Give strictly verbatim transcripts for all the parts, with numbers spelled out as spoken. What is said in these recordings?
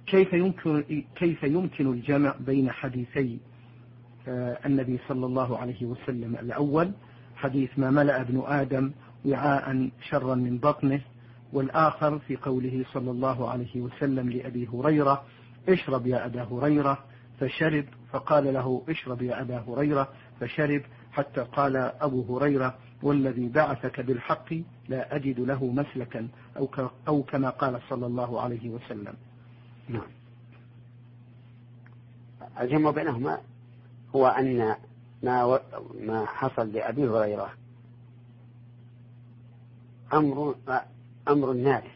كيف يمكن كيف يمكن الجمع بين حديثي النبي صلى الله عليه وسلم؟ الأول حديث ما ملأ ابن آدم وعاء شرا من بطنه، والآخر في قوله صلى الله عليه وسلم لأبي هريرة اشرب يا أبا هريرة فشرب، فقال له اشرب يا أبا هريرة فشرب، حتى قال أبو هريرة والذي بعثك بالحق لا أجد له مسلكا، أو, أو كما قال صلى الله عليه وسلم. نعم. الجمع بينهما هو أن ما ما حصل لأبي هريرة أمر أمر نادر،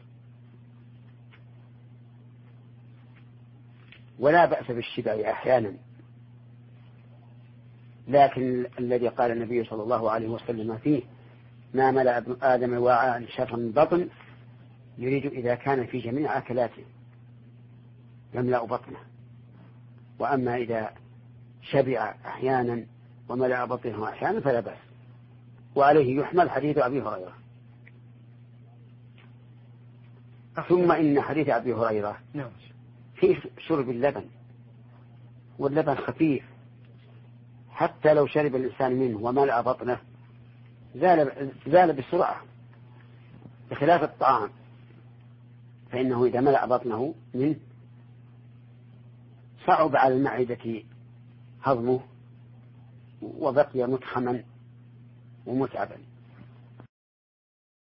ولا بأس بالشبع أحيانا، لكن الذي قال النبي صلى الله عليه وسلم فيه ما ملأ ابن آدم وعاء شرا من بطن، يريد إذا كان في جميع أكلاته يملأ بطنه، وأما إذا شبع أحيانا وملأ بطنه أحيانا فلا بأس. وعليه يحمل حديث أبي هريرة. ثم إن حديث أبي هريرة فيه شرب اللبن، واللبن خفيف، حتى لو شرب الإنسان منه وملأ بطنه زال, زال بسرعة، بخلاف الطعام فإنه إذا ملأ بطنه منه صعب على المعدة هضمه وبقي متخما ومتعبا.